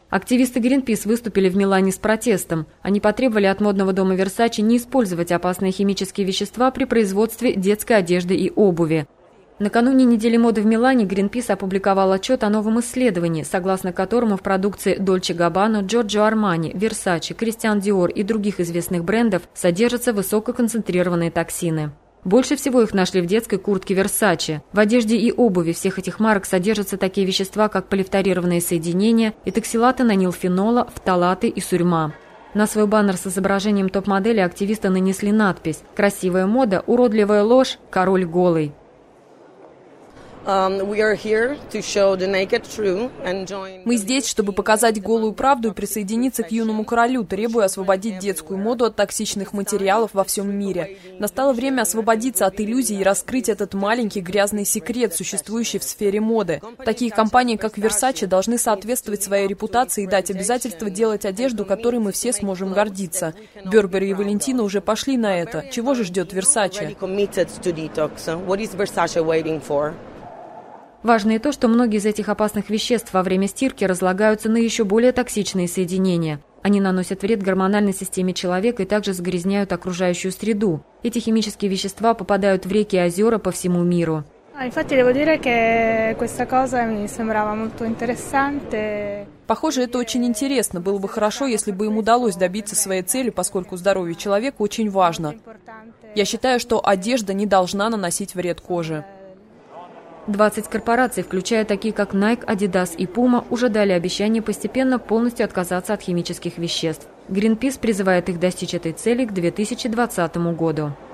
Активисты Greenpeace выступили в Милане с протестом. Они потребовали от модного дома Versace не использовать опасные химические вещества при производстве детской одежды и обуви. Накануне недели моды в Милане Greenpeace опубликовал отчет о новом исследовании, согласно которому в продукции Dolce Gabbana, Giorgio Armani, Versace, Christian Dior и других известных брендов содержатся высококонцентрированные токсины. Больше всего их нашли в детской куртке Versace. В одежде и обуви всех этих марок содержатся такие вещества, как полифторированные соединения, этоксилаты нанилфенола, фталаты и сурьма. На свой баннер с изображением топ-модели активисты нанесли надпись «Красивая мода, уродливая ложь, король голый». Мы здесь, чтобы показать голую правду и присоединиться к юному королю, требуя освободить детскую моду от токсичных материалов во всем мире. Настало время освободиться от иллюзий и раскрыть этот маленький грязный секрет, существующий в сфере моды. Такие компании, как Versace, должны соответствовать своей репутации и дать обязательство делать одежду, которой мы все сможем гордиться. Бербери и Валентино уже пошли на это. Чего же ждет Versace? Важно и то, что многие из этих опасных веществ во время стирки разлагаются на еще более токсичные соединения. Они наносят вред гормональной системе человека и также загрязняют окружающую среду. Эти химические вещества попадают в реки и озера по всему миру. Похоже, это очень интересно. Было бы хорошо, если бы им удалось добиться своей цели, поскольку здоровье человека очень важно. Я считаю, что одежда не должна наносить вред коже. 20 корпораций, включая такие как Nike, Adidas и Puma, уже дали обещание постепенно полностью отказаться от химических веществ. Greenpeace призывает их достичь этой цели к 2020 году.